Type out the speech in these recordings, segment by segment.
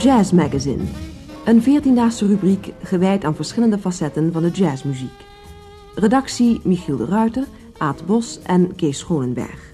Jazz Magazine. Een 14-daagse rubriek gewijd aan verschillende facetten van de jazzmuziek. Redactie Michiel de Ruiter, Aad Bos en Kees Schonenberg.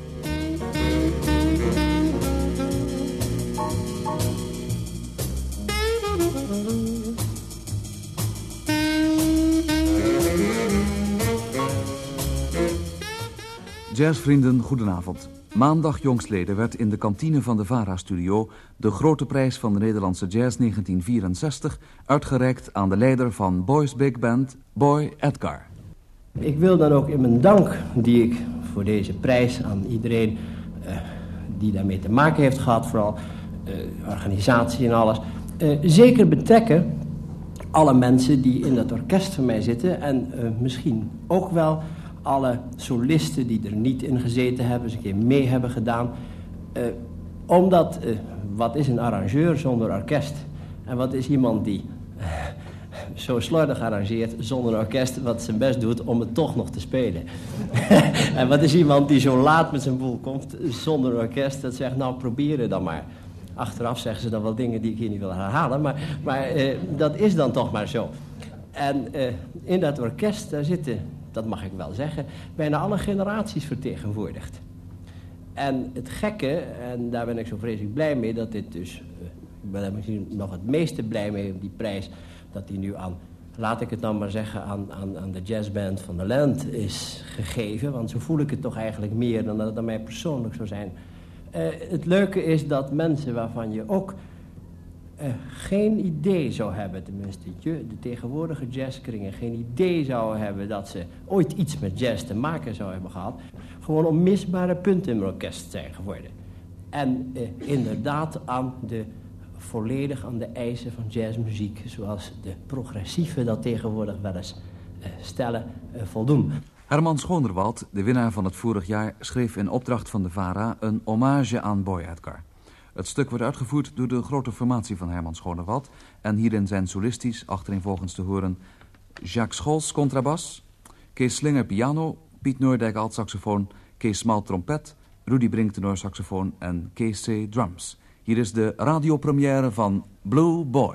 Jazzvrienden, goedenavond. Maandag jongstleden werd in de kantine van de VARA-studio de grote prijs van de Nederlandse jazz 1964 uitgereikt aan de leider van Boy's Big Band, Boy Edgar. Ik wil dan ook in mijn dank die ik voor deze prijs aan iedereen die daarmee te maken heeft gehad, vooral organisatie en alles, zeker betrekken alle mensen die in dat orkest van mij zitten en misschien ook wel alle solisten die er niet in gezeten hebben, eens een keer mee hebben gedaan. Omdat, wat is een arrangeur zonder orkest? En wat is iemand die zo slordig arrangeert zonder orkest, wat zijn best doet om het toch nog te spelen? En wat is iemand die zo laat met zijn boel komt zonder orkest, dat zegt, nou probeer het dan maar. Achteraf zeggen ze dan wel dingen die ik hier niet wil herhalen, maar dat is dan toch maar zo. En in dat orkest, daar zitten, dat mag ik wel zeggen, bijna alle generaties vertegenwoordigd. En het gekke, en daar ben ik zo vreselijk blij mee, dat dit dus, ik ben er misschien nog het meeste blij mee, die prijs, dat die nu aan, laat ik het dan maar zeggen, aan de jazzband van de land is gegeven. Want zo voel ik het toch eigenlijk meer dan dat het aan mij persoonlijk zou zijn. Het leuke is dat mensen waarvan je ook geen idee zou hebben, tenminste de tegenwoordige jazzkringen geen idee zouden hebben dat ze ooit iets met jazz te maken zouden hebben gehad, gewoon onmisbare punten in mijn orkest zijn geworden. En inderdaad volledig aan de eisen van jazzmuziek, zoals de progressieven dat tegenwoordig wel eens stellen, voldoen. Herman Schonerwald, de winnaar van het vorig jaar, schreef in opdracht van de VARA een hommage aan Boy Edgar. Het stuk wordt uitgevoerd door de grote formatie van Herman Schonerwald en hierin zijn solistisch achtereenvolgens te horen Jacques Scholz contrabas, Kees Slinger piano, Piet Noordijk altsaxofoon, Kees Smal trompet, Rudy Brink tenorsaxofoon en Kees C. drums. Hier is de radiopremière van Blue Boy.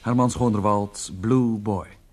Herman Schoonderwald, Blue Boy.